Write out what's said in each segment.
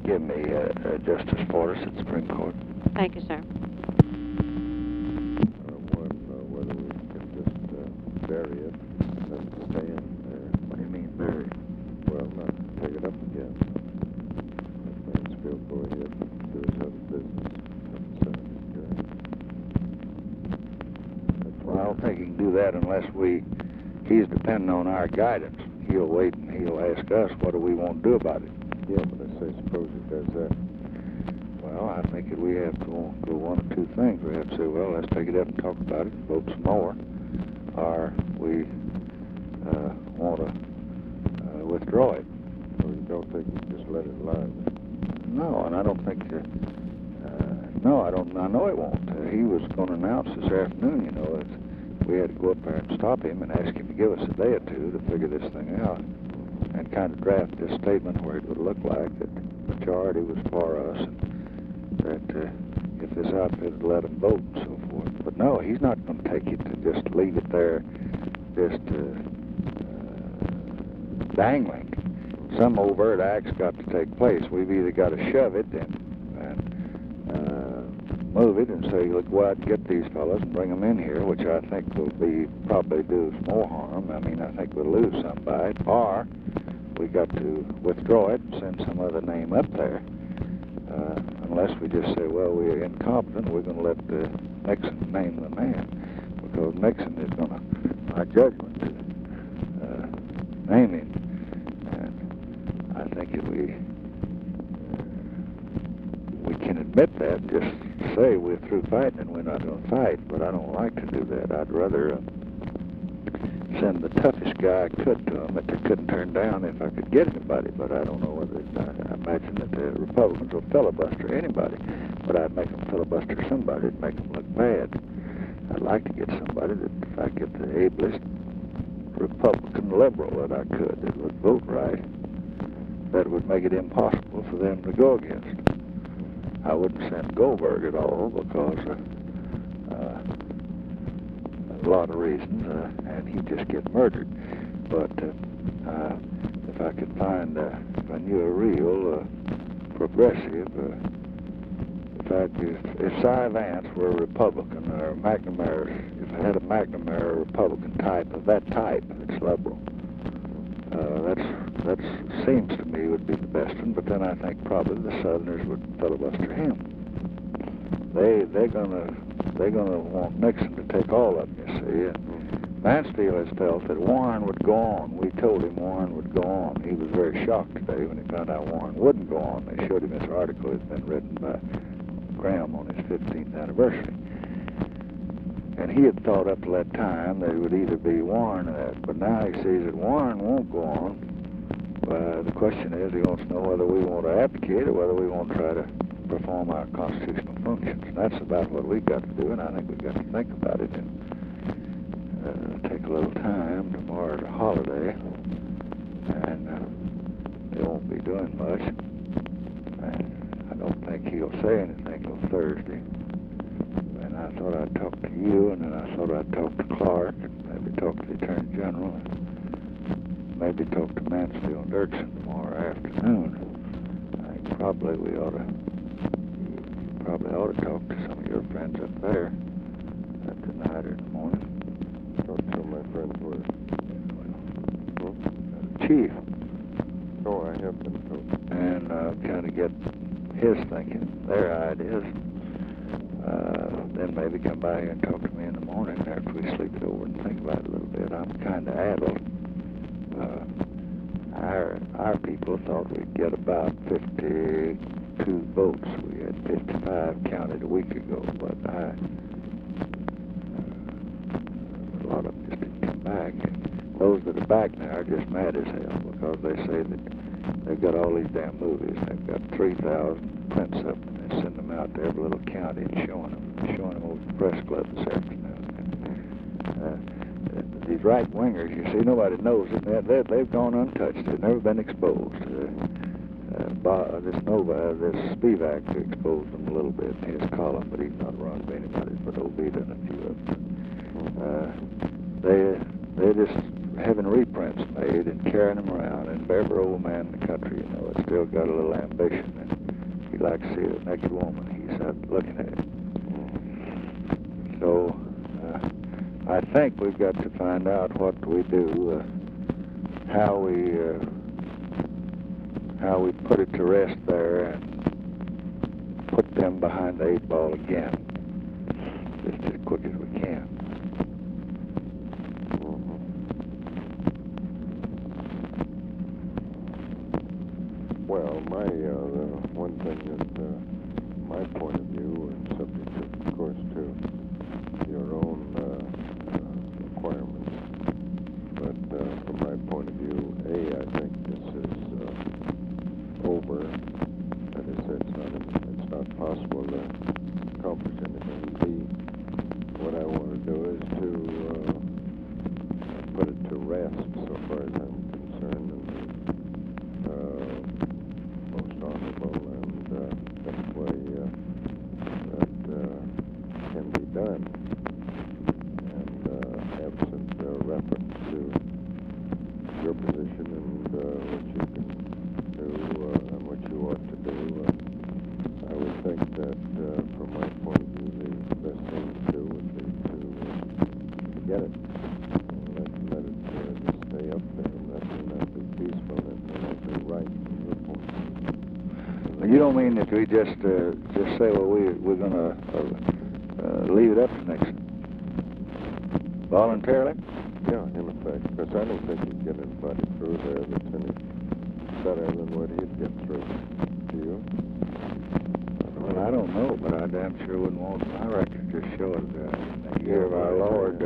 give me Justice Fortas at the Supreme Court. Thank you, sir. Whether we can just bury it and let it stay in there. What do you mean, bury? Well, not take it up again. Let Mansfield go ahead and do his other business at the Senate hearing. Well, I don't think he can do that unless he's depending on our guidance. He'll wait and he'll ask us, what do we want to do about it? Yeah, but I say, suppose he does that. Well, I think that we have to go one of two things. We have to say, well, let's take it up and talk about it and vote some more. Or we want to withdraw it. Or you don't think you just let it lie? No, and I don't think... no, I don't. I know it won't. He was going to announce this afternoon, you know, that we had to go up there and stop him and ask him to give us a day or two to figure this thing out and kind of draft this statement where it would look like that the majority was for us and that if this outfit would let him vote and so forth. But no, he's not going to take it to just leave it there, just dangling. Some overt act's got to take place. We've either got to shove it and move it and say, look, go out and get these fellas and bring them in here, which I think will probably do us more harm. I mean, I think we'll lose some by it. Or we got to withdraw it and send some other name up there. Unless we just say, well, we're incompetent, we're going to let Nixon name the man. Because Nixon is going to, by judgment, name him. And I think if we can admit that, just say we're through fighting and we're not going to fight, but I don't like to do that. I'd rather send the toughest guy I could to them that they couldn't turn down if I could get anybody, but I don't know whether I imagine that the Republicans will filibuster anybody, but I'd make them filibuster somebody that'd make them look bad. I'd like to get somebody that if I get the ablest Republican liberal that I could that would vote right, that would make it impossible for them to go against. I wouldn't send Goldberg at all because a lot of reasons, and he'd just get murdered. But if I could find, if I knew a real progressive, if Cy Vance were a Republican or McNamara, if I had a McNamara Republican type of that type, it's liberal. That seems to me would be the best one, but then I think probably the Southerners would filibuster him. They're gonna want Nixon to take all of them, you see. And Mansfield has felt that Warren would go on. We told him Warren would go on. He was very shocked today when he found out Warren wouldn't go on. They showed him this article that's been written by Graham on his 15th anniversary. And he had thought up to that time that it would either be Warren or that. But now he sees that Warren won't go on. The question is, he wants to know whether we want to abdicate or whether we want to try to perform our constitutional functions. And that's about what we've got to do, and I think we've got to think about it and take a little time. Tomorrow's a holiday, and they won't be doing much. And I don't think he'll say anything till Thursday. And I thought I'd talk to you, and then I thought I'd talk to Clark, and maybe talk to the Attorney General, and maybe talk to Mansfield and Dirksen tomorrow afternoon. I think probably we ought to talk to some of your friends up there tonight or in the morning. Talk to some of my friends were. Chief. Oh, I have been told. And kind of get his thinking, their ideas. Then maybe come by here and talk to me in the morning after we sleep it over and think about it a little bit. I'm kind of addled. Our people thought we'd get about 52 votes. We had 55 counted a week ago, but a lot of them just didn't come back. And those that are back now are just mad as hell because they say that they've got all these damn movies. They've got 3,000 prints of them. They send them out to every little county and showing them over the press club this afternoon. These right-wingers, you see, nobody knows it. They've gone untouched. They've never been exposed. This Spivak exposed them a little bit in his column, but he's not wrong to anybody but Obeda and a few of them. They're just having reprints made and carrying them around, and every old man in the country, you know, has still got a little ambition, and he'd like to see a naked woman. He's out looking at it. So I think we've got to find out what we do, how we put it to rest there, and put them behind the 8 ball again, just as quick as we can. Well, the one thing that my point of view, and subject, of course, to your own requirements, but from my point of view, A, I think this is over. That is, it's not possible to accomplish anything. B, what I want to do is to put it to rest, so far as I'm concerned, and most honorable and best way that can be done. And absent reference to your position and what you can do and what you ought to do, I would think that from my point of view, the best thing to do would be to get it. Let it just stay up there, and that may not be peaceful, and may not be right from your point of view. You don't mean that we just say, well, we're going to leave it up to Nixon voluntarily? Yeah, in effect, because I don't think you'd get anybody through there that's any better than what he'd get through. Do you? Well, I don't know, but I damn sure wouldn't want my record to show it. The year of our Lord,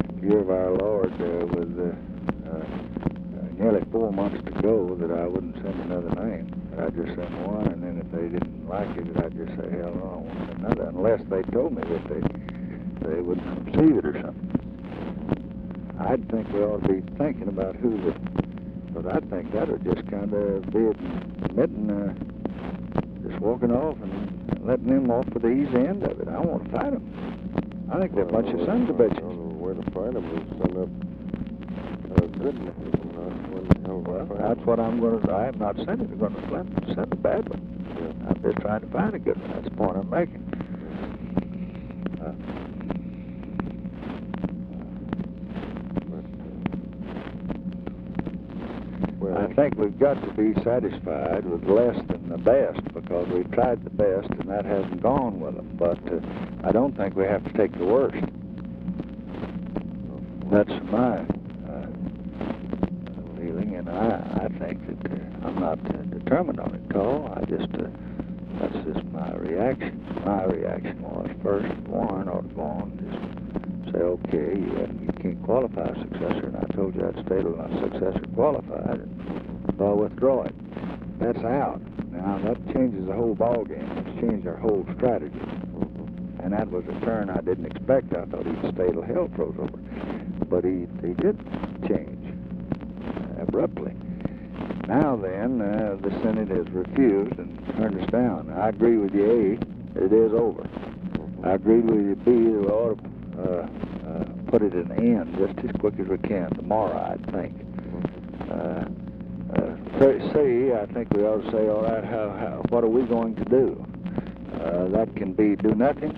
with nearly 4 months to go, that I wouldn't send another name. I'd just send one, and then if they didn't like it, I'd just say, hell no, I won't send another, unless they told me that they wouldn't receive it or something. I'd think we ought to be thinking about who but I think that would just kind of be admitting, just walking off and letting them off for the easy end of it. I don't want to fight them. I think they're a bunch of sons of bitches. I don't know where to fight them. We'll send up good names, not one hell of a fight. That's what I'm going to do. I'm not sending it. I'm going to send a bad one. Yeah. I'm just trying to find a good one. That's the point I'm making. I think we've got to be satisfied with less than the best, because we've tried the best and that hasn't gone with them. But I don't think we have to take the worst. That's my feeling, and I think that I'm not determined on it, Carl. That's just my reaction. My reaction was, first, Warren ought to go on and just say, okay, you can't qualify a successor, and I told you I'd stay till my successor qualified, and I'll withdraw it. That's out. Now, that changes the whole ballgame. It's changed our whole strategy. And that was a turn I didn't expect. I thought he'd stay till hell froze over. But he did change abruptly. Now then, the Senate has refused and turned us down. I agree with you, A, it is over. I agree with you, B, that we ought to put it an end just as quick as we can tomorrow, I think. C, I think we ought to say, all right, what are we going to do? That can be do nothing.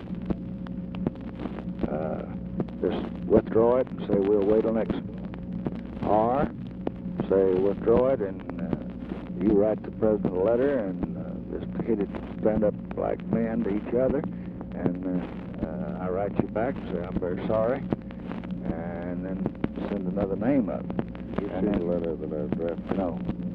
Just withdraw it and say we'll wait till next. Or say withdraw it and you write the president a letter and just hit it, stand up like men to each other, and I write you back and say I'm very sorry, and then send another name up. You see the letter that I've drafted? No.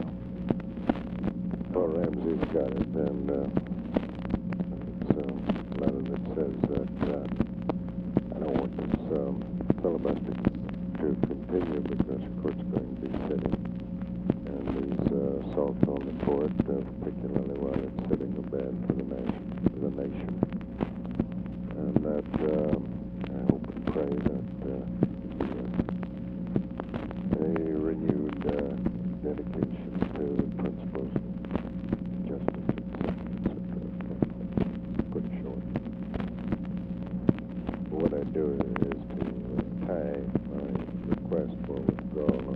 Well, Ramsey's got it, and it's a letter that says that I don't want this filibuster to continue because the court's going to be sitting, and these assaults on the court, particularly while it's sitting, are bad for the nation. And that I hope and pray that a renewed dedication to the principles of justice, etc. Pretty short. What I do is to tie my request for withdrawal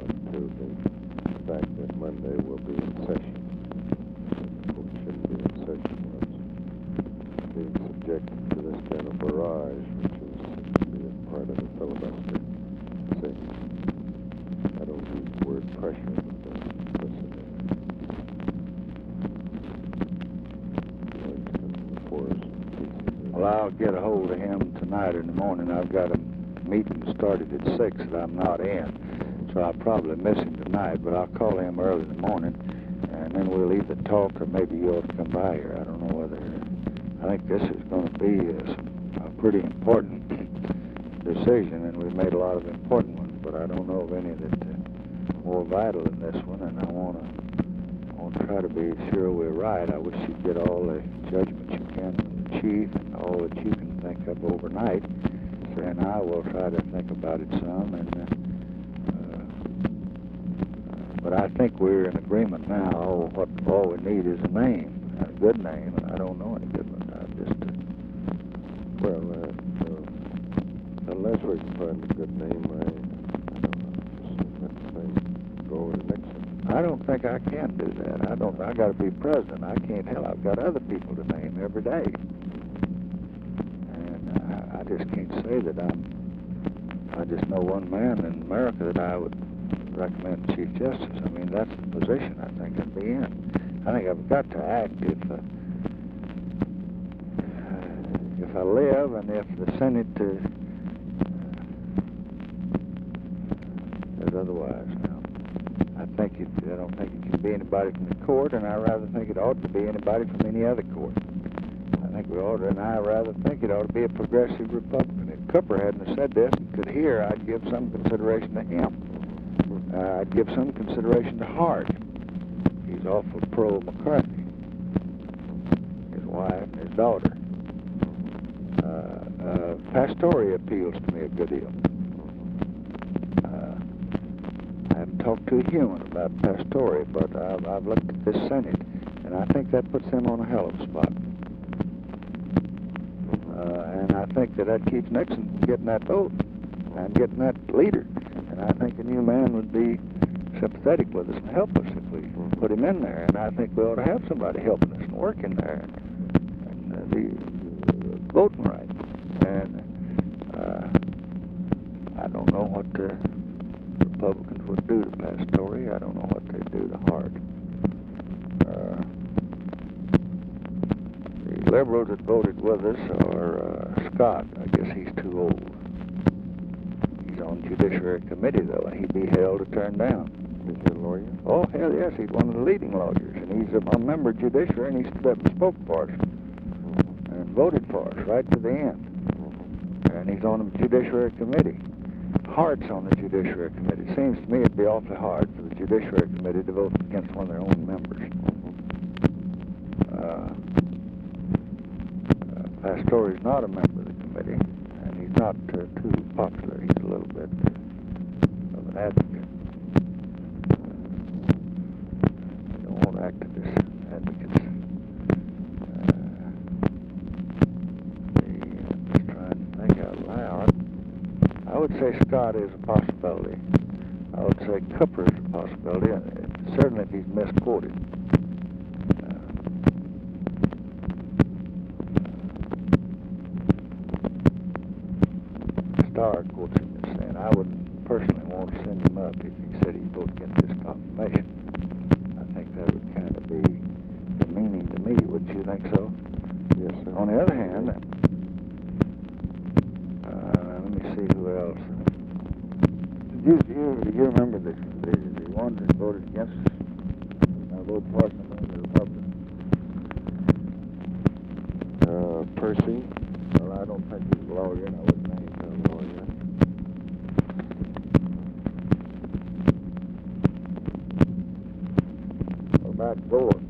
Well, I'll get a hold of him tonight in the morning. I've got a meeting started at 6 that I'm not in, so I'll probably miss him tonight, but I'll call him early in the morning, and then we'll either talk or maybe you ought to come by here. I don't know whether... I think this is going to be a pretty important decision, and we've made a lot of important ones, but I don't know of any that are more vital than this one, and I want to try to be sure we're right. I wish you'd get all the judgments you can from the chief and all that you can think of overnight, and I will try to think about it some. But I think we're in agreement now. All we need is a name, a good name, and I don't know any good one. Unless we can find a good name, I don't know. Go over to Nixon. I don't think I can do that. I got to be president. I can't help. I've got other people to name every day, and I just can't say that I just know one man in America that I would recommend Chief Justice. I mean, that's the position I think I'd be in. I think I've got to act if I live, and if the Senate says otherwise. Now, I don't think it can be anybody from the court, and I rather think it ought to be anybody from any other court. I think we ought to, and I rather think it ought to be a progressive Republican. If Cooper hadn't have said this and could hear, I'd give some consideration to him. I'd give some consideration to Hart. He's awful pro-McCarthy. His wife and his daughter. Pastore appeals to me a good deal. I haven't talked to a human about Pastore, but I've looked at this Senate, and I think that puts them on a hell of a spot. And I think that keeps Nixon from getting that vote and getting that leader. And I think a new man would be sympathetic with us and help us if we put him in there. And I think we ought to have somebody helping us and working there and be voting right. And I don't know what the Republicans would do to Pastore. I don't know what they'd do to Hart. The liberals that voted with us are Scott. I guess he's too old. He's on Judiciary Committee, though, and he'd be held to turn down. Is he a lawyer? Oh, hell yes, he's one of the leading lawyers, and he's a member of Judiciary, and he stood up and spoke for us and voted for us right to the end. And he's on the Judiciary Committee. Hart's on the Judiciary Committee. It seems to me it'd be awfully hard for the Judiciary Committee to vote against one of their own members. Pastore's not a member of the committee, and he's not too popular. He's a little bit of an advocate. We don't want activist advocates. Just trying to think out loud. I would say Scott is a possibility. I would say Cooper is a possibility, certainly if he's misquoted. Starr quotes him as saying, I would personally want to send him up if he said he'd vote against this confirmation. I think that would kind of be demeaning to me, wouldn't you think so? Yes, sir. On the other hand, let me see who else. Do you remember the ones that voted against us? I voted for some of the Republicans. Percy? Well, I don't think he's a lawyer, and I wouldn't name him a lawyer. What about Gore?